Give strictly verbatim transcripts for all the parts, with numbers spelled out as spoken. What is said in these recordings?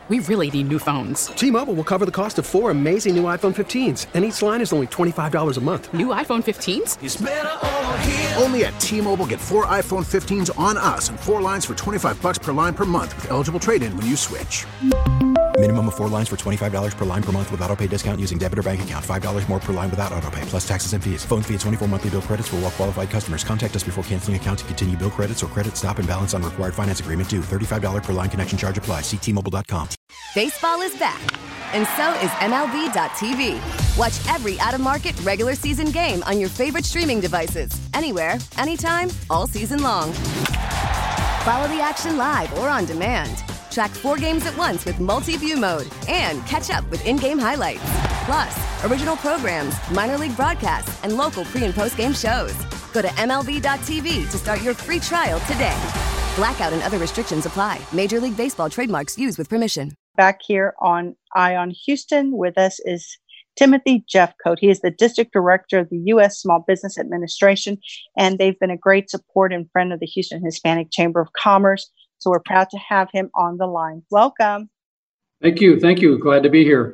We really need new phones. T-Mobile will cover the cost of four amazing new iPhone fifteens, and each line is only twenty-five dollars a month. New iPhone fifteens? It's better over here. Only at T-Mobile, get four iPhone fifteens on us and four lines for twenty-five dollars per line per month with eligible trade-in when you switch. Minimum of four lines for twenty-five dollars per line per month with autopay discount using debit or bank account. five dollars more per line without autopay, plus taxes and fees. Phone fee at twenty-four monthly bill credits for well-qualified customers. Contact us before canceling account to continue bill credits or credit stop and balance on required finance agreement due. thirty-five dollars per line connection charge applies. See T Mobile dot com. Baseball is back, and so is M L B dot T V. Watch every out-of-market regular season game on your favorite streaming devices. Anywhere, anytime, all season long. Follow the action live or on demand. Track four games at once with multi-view mode and catch up with in-game highlights. Plus, original programs, minor league broadcasts, and local pre- and post-game shows. Go to M L B dot T V to start your free trial today. Blackout and other restrictions apply. Major League Baseball trademarks used with permission. Back here on Eye on Houston with us is Timothy Jeffcoat. He is the District Director of the U S Small Business Administration, and they've been a great support and friend of the Houston Hispanic Chamber of Commerce. So we're proud to have him on the line. Welcome. Thank you. Thank you. Glad to be here.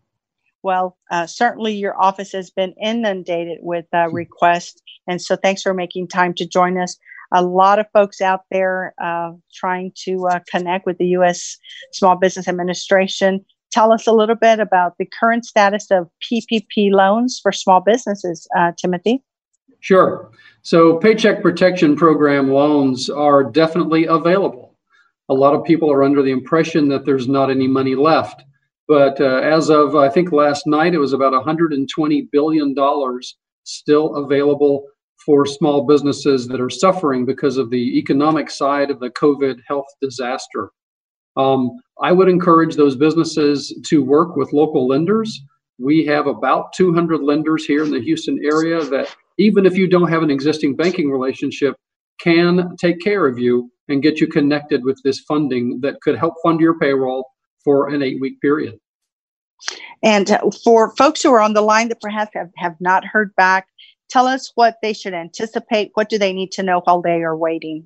Well, uh, certainly your office has been inundated with uh, requests. And so thanks for making time to join us. A lot of folks out there uh, trying to uh, connect with the U S Small Business Administration. Tell us a little bit about the current status of P P P loans for small businesses, uh, Timothy. Sure. So Paycheck Protection Program loans are definitely available. A lot of people are under the impression that there's not any money left. But uh, as of, I think last night, it was about one hundred twenty billion dollars still available for small businesses that are suffering because of the economic side of the COVID health disaster. Um, I would encourage those businesses to work with local lenders. We have about two hundred lenders here in the Houston area that, even if you don't have an existing banking relationship, can take care of you and get you connected with this funding that could help fund your payroll for an eight-week period. And uh, for folks who are on the line that perhaps have, have not heard back, tell us what they should anticipate. What do they need to know while they are waiting?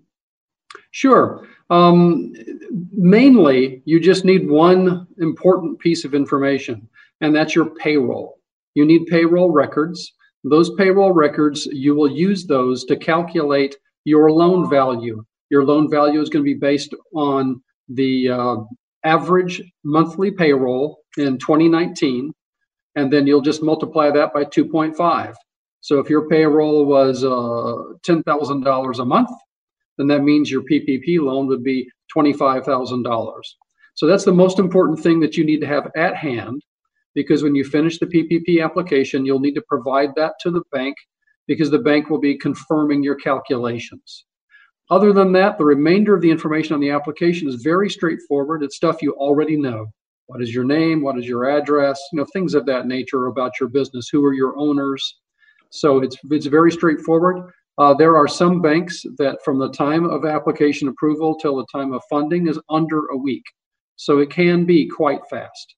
Sure. Um, mainly, you just need one important piece of information, and that's your payroll. You need payroll records. Those payroll records, you will use those to calculate your loan value. Your loan value is going to be based on the uh, average monthly payroll in twenty nineteen, and then you'll just multiply that by two point five. So if your payroll was uh, ten thousand dollars a month, then that means your P P P loan would be twenty-five thousand dollars. So that's the most important thing that you need to have at hand, because when you finish the P P P application, you'll need to provide that to the bank, because the bank will be confirming your calculations. Other than that, the remainder of the information on the application is very straightforward. It's stuff you already know. What is your name? What is your address? You know, things of that nature about your business. Who are your owners? So it's it's very straightforward. Uh, there are some banks that from the time of application approval till the time of funding is under a week. So it can be quite fast.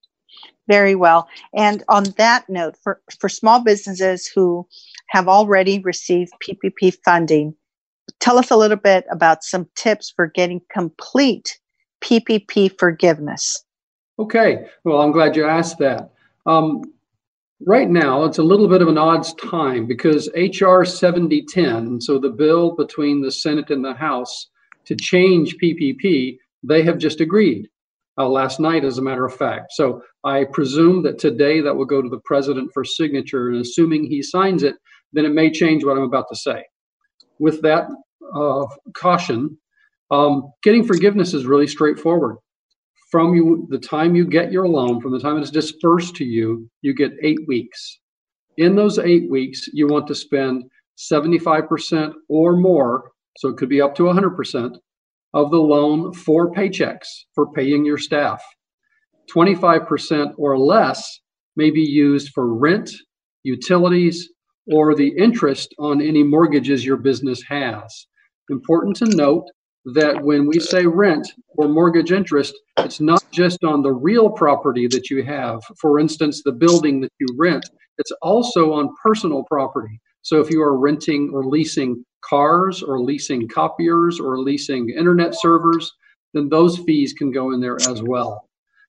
Very well. And on that note, for, for small businesses who have already received P P P funding, tell us a little bit about some tips for getting complete P P P forgiveness. Okay. Well, I'm glad you asked that. Um, right now, it's a little bit of an odds time because H R seventy ten, so the bill between the Senate and the House to change P P P, they have just agreed uh, last night, as a matter of fact. So I presume that today that will go to the president for signature, and assuming he signs it, then it may change what I'm about to say. With that uh, caution, um, getting forgiveness is really straightforward. From you, the time you get your loan, from the time it is dispersed to you, you get eight weeks. In those eight weeks, you want to spend seventy-five percent or more, so it could be up to one hundred percent, of the loan for paychecks, for paying your staff. twenty-five percent or less may be used for rent, utilities, or the interest on any mortgages your business has. Important to note that when we say rent or mortgage interest, it's not just on the real property that you have. For instance, the building that you rent, it's also on personal property. So if you are renting or leasing cars or leasing copiers or leasing internet servers, then those fees can go in there as well.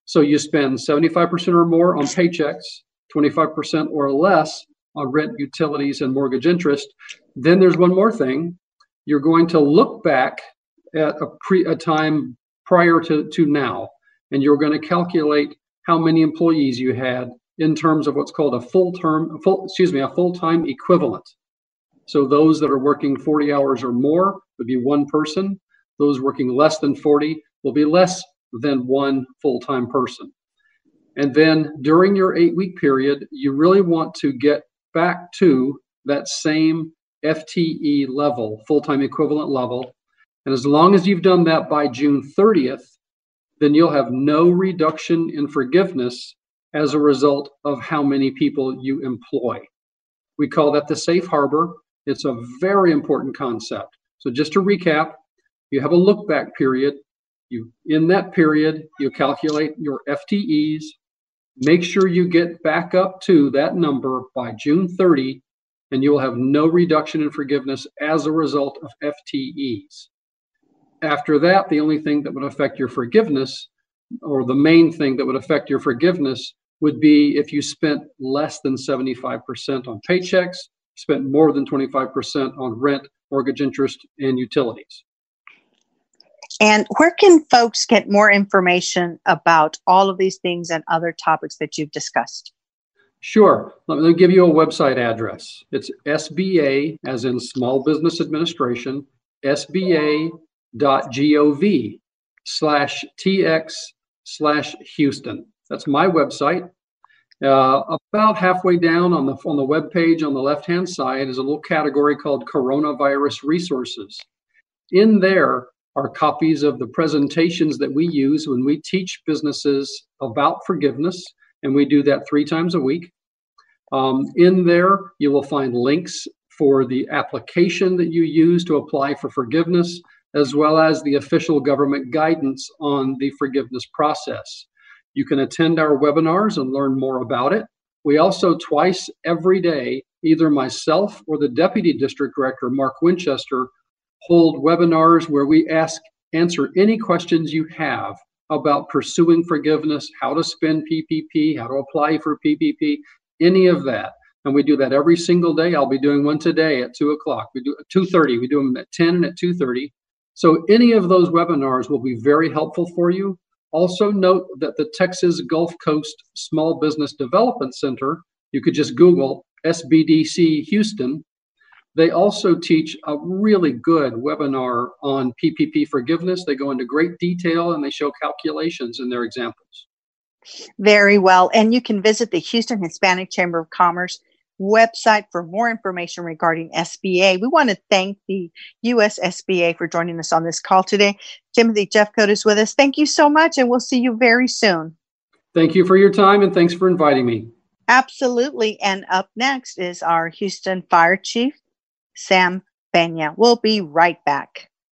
So you spend seventy-five percent or more on paychecks, twenty-five percent or less on rent, utilities, and mortgage interest. Then there's one more thing. You're going to look back at a, pre, a time prior to, to now, and you're going to calculate how many employees you had in terms of what's called a full-term, full, excuse me, a full-time equivalent. So those that are working forty hours or more would be one person. Those working less than forty will be less than one full-time person. And then during your eight-week period, you really want to get back to that same F T E level, full-time equivalent level. And as long as you've done that by June thirtieth, then you'll have no reduction in forgiveness as a result of how many people you employ. We call that the safe harbor. It's a very important concept. So just to recap, you have a look back period. You, in that period, you calculate your F T Es, make sure you get back up to that number by June thirtieth, and you will have no reduction in forgiveness as a result of F T Es. After that, the only thing that would affect your forgiveness, or the main thing that would affect your forgiveness, would be if you spent less than seventy-five percent on paychecks, spent more than twenty-five percent on rent, mortgage interest, and utilities. And where can folks get more information about all of these things and other topics that you've discussed? Sure. Let me give you a website address. It's S B A, as in Small Business Administration, S B A dot gov slash TX slash Houston. That's my website. Uh, about halfway down on the on the web page on the left-hand side is a little category called Coronavirus Resources. In there are copies of the presentations that we use when we teach businesses about forgiveness, and we do that three times a week. Um, in there, you will find links for the application that you use to apply for forgiveness, as well as the official government guidance on the forgiveness process. You can attend our webinars and learn more about it. We also, twice every day, either myself or the Deputy District Director, Mark Winchester, hold webinars where we ask, answer any questions you have about pursuing forgiveness, how to spend P P P, how to apply for P P P, any of that. And we do that every single day. I'll be doing one today at two o'clock. We do at two thirty. We do them at ten and at two thirty. So any of those webinars will be very helpful for you. Also note that the Texas Gulf Coast Small Business Development Center, you could just Google S B D C Houston. They also teach a really good webinar on P P P forgiveness. They go into great detail and they show calculations in their examples. Very well. And you can visit the Houston Hispanic Chamber of Commerce website for more information regarding S B A. We want to thank the U S S B A for joining us on this call today. Timothy Jeffcoat is with us. Thank you so much, and we'll see you very soon. Thank you for your time, and thanks for inviting me. Absolutely. And up next is our Houston Fire Chief, Sam Benya. We'll be right back.